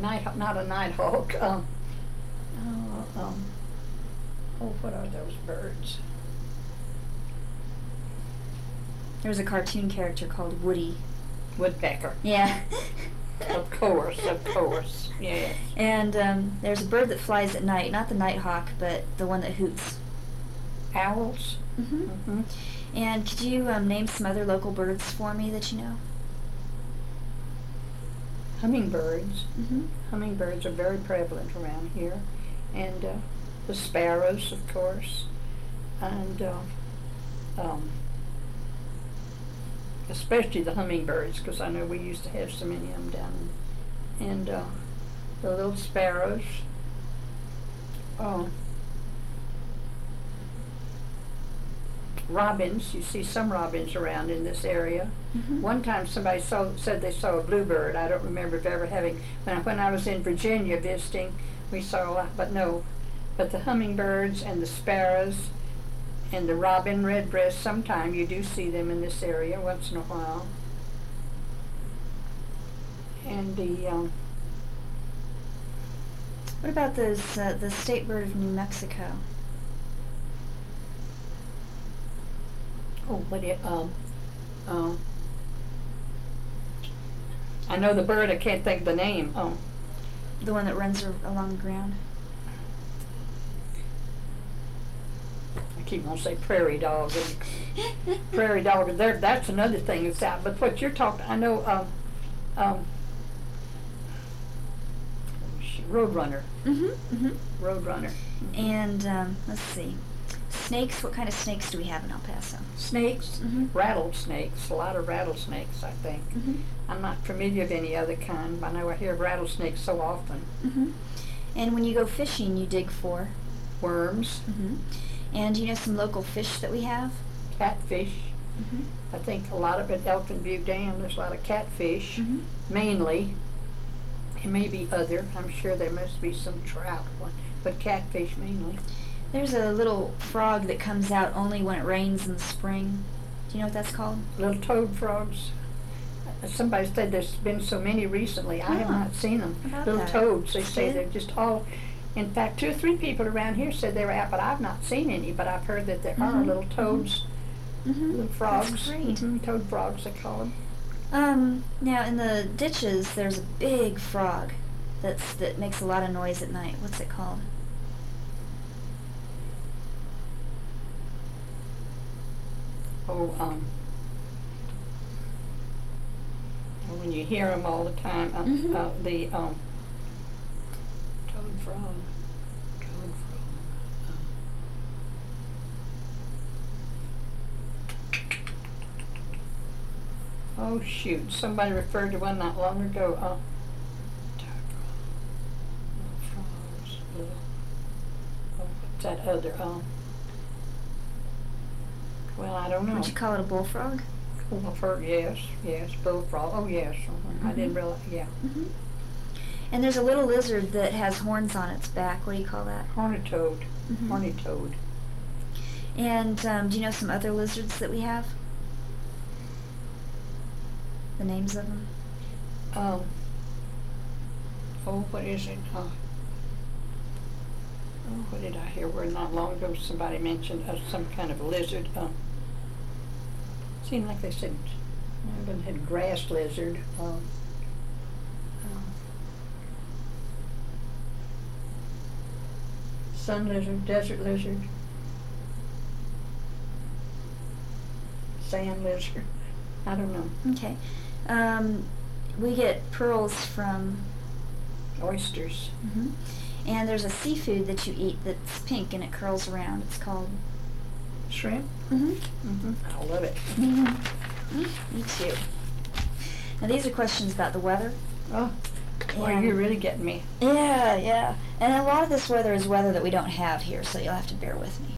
not a nighthawk. What are those birds? There was a cartoon character called Woody. Woodpecker. Yeah. Of course, yes. And there's a bird that flies at night, not the nighthawk, but the one that hoots. Owls. Mm-hmm. And could you name some other local birds for me that you know? Hummingbirds. Mm-hmm. Hummingbirds are very prevalent around here, and the sparrows, of course, and especially the hummingbirds, because I know we used to have so many of them down, and the little sparrows. Robins, you see some robins around in this area. Mm-hmm. One time somebody said they saw a bluebird. I don't remember ever having, when I was in Virginia visiting, we saw a lot, but no. But the hummingbirds and the sparrows and the robin redbreast, sometimes you do see them in this area once in a while. And what about the state bird of New Mexico? I know the bird, I can't think of the name. The one that runs along the ground? I keep on saying prairie dog. Prairie dog, that's another thing that's out. But what you're talking, I know, roadrunner. Mm-hmm. Mm-hmm. Roadrunner. And let's see. Snakes, what kind of snakes do we have in El Paso? Snakes, Mm-hmm. rattlesnakes, a lot of rattlesnakes, I think. Mm-hmm. I'm not familiar of any other kind, but I know I hear rattlesnakes so often. Mm-hmm. And when you go fishing, you dig for? Worms. Mm-hmm. And you know some local fish that we have? Catfish. Mm-hmm. I think a lot of it, Elkin Butte Dam, there's a lot of catfish, Mm-hmm. mainly. It may be other, I'm sure there must be some trout, but catfish mainly. There's a little frog that comes out only when it rains in the spring. Do you know what that's called? Little toad frogs. Somebody said there's been so many recently. I have not seen them. Little that? toads, they say Yeah. they're just all, in fact, 2 or 3 people around here said they were out, but I've not seen any, but I've heard that there are Mhm. little toads, Mm-hmm. little frogs. That's great. Mhm, toad frogs, they call them. Now in the ditches, there's a big frog that makes a lot of noise at night. What's it called? When you hear them all the time, Mhm. the toad frog, oh shoot, somebody referred to one not long ago, toad frog, little frogs, what's that other, well, I don't know. Would you call it a bullfrog? Bullfrog, yes, bullfrog, oh yes, I didn't realize, yeah. Mm-hmm. And there's a little lizard that has horns on its back. What do you call that? Horny toad, Mhm. horny toad. And do you know some other lizards that we have? The names of them? What is it? What did I hear? Where not long ago somebody mentioned some kind of lizard. Seemed like they said, one had grass lizard. Sun lizard, desert lizard, sand lizard. I don't know. Okay. We get pearls from... Oysters. Mm-hmm. And there's a seafood that you eat that's pink and it curls around. It's called... Shrimp? Mm-hmm. Mm-hmm. I love it. Mm-hmm. Me too. Now these are questions about the weather. Oh, boy, And- you're really getting me. Yeah. And a lot of this weather is weather that we don't have here, so you'll have to bear with me.